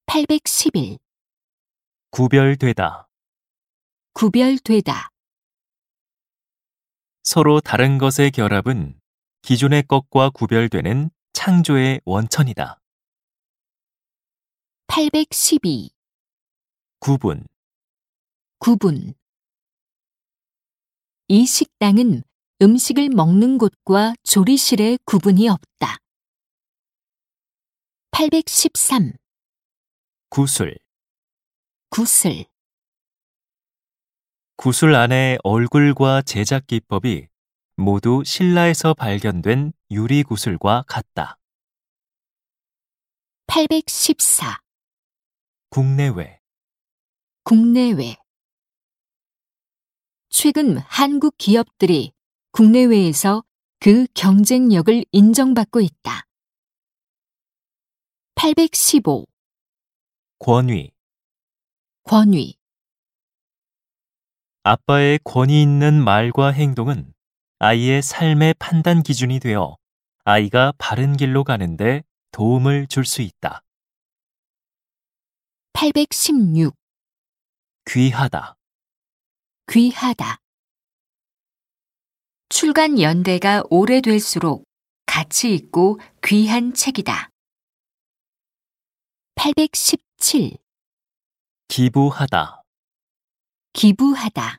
811. 구별되다. 구별되다. 서로 다른 것의 결합은 기존의 것과 구별되는 창조의 원천이다. 812. 구분. 구분. 이 식당은 음식을 먹는 곳과 조리실에 구분이 없다. 813. 구술. 구슬. 구술 안의 얼굴과 제작 기법이 모두 신라에서 발견된 유리 구술과 같다. 814. 국내외. 국내외. 최근 한국 기업들이 국내외에서 그 경쟁력을 인정받고 있다. 815. 권위. 권위. 아빠의 권위 있는 말과 행동은 아이의 삶의 판단 기준이 되어 아이가 바른 길로 가는데 도움을 줄 수 있다. 816. 귀하다. 귀하다. 출간 연대가 오래될수록 가치 있고 귀한 책이다. 817. 기부하다. 기부하다.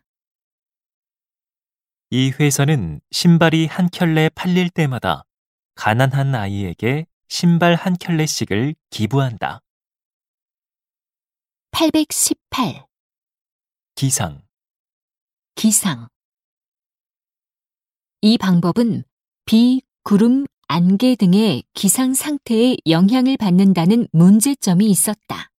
이 회사는 신발이 한 켤레 팔릴 때마다 가난한 아이에게 신발 한 켤레씩을 기부한다. 818. 기상. 기상. 이 방법은 비, 구름, 안개 등의 기상 상태에 영향을 받는다는 문제점이 있었다.